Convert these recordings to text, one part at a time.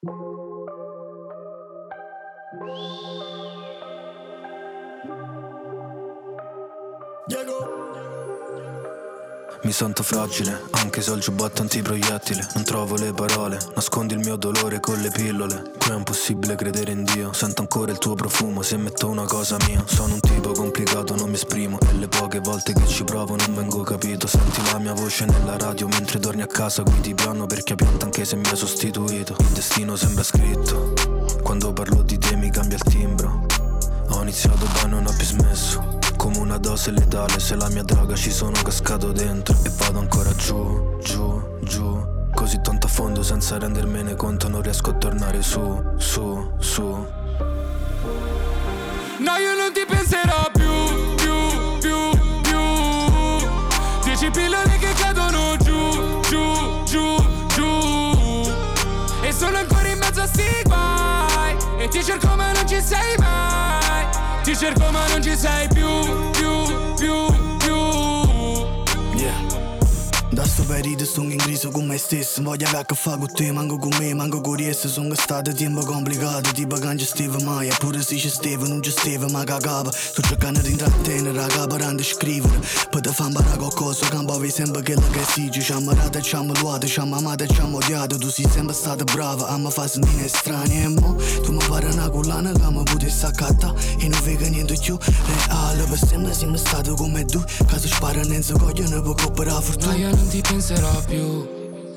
Mi sento fragile, anche se ho il giubbotto antiproiettile. Non trovo le parole, nascondi il mio dolore con le pillole. Qui è impossibile credere in Dio, sento ancora il tuo profumo se metto una cosa mia. Sono un tipo complicato, non mi esprimo, e le poche volte che ci provo non vengo capito. Senti la mia voce nella radio mentre torni a casa, guidi piano perché pianta anche se mi hai sostituito. Il destino sembra scritto, quando parlo di te mi cambia il timbro. Ho iniziato poi non ho più smesso, come una dose letale, se la mia droga ci sono cascato dentro. E vado ancora giù, giù, giù, così tanto a fondo senza rendermene conto. Non riesco a tornare su, su, su. No, io non ti penserò più, più, più, più. 10 pillole che cadono giù, giù, giù, giù. E sono ancora in mezzo a sti guai, e ti cerco ma non ci sei mai. Ti cerco ma non ci sei più, più, più, più. Yeah. Da sto periodo sto in crisi con me stesso. Voglio avere a che fare con te, manco con me, manco con riesco. Sono stato tempo complicato, tipo che non gestiva mai. Eppure se gestiva, non gestiva, ma cagava. Sto cercando di intrattenere, raga, per scrivere. Per te fare imparare qualcosa, cambiavi sempre quello che si. Ci hanno rato e ci hanno luato, ci hanno amato e ci hanno odiato. Tu sei sempre stata brava a mi far sentire strani. E mo, tu mi pare una collana che mi potessi accattare. E non vedo niente più reale, per sempre siamo stati come tu. Che se spara non si coglione per coprire fortuna. Non ti penserò più,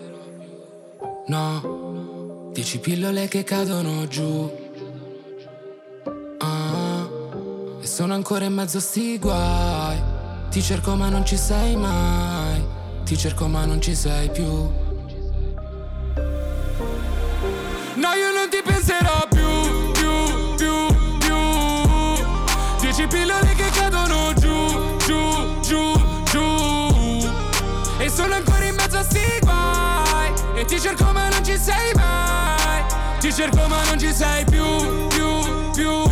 no. 10 pillole che cadono giù, e sono ancora in mezzo a sti guai. Ti cerco ma non ci sei mai. Ti cerco ma non ci sei più. No, io non ti penserò più, più, più, più. 10 pillole che cadono giù, giù, giù, giù. E sono ancora in mezzo a sti guai, e ti cerco ma non ci sei mai. Ti cerco ma non ci sei più, più, più.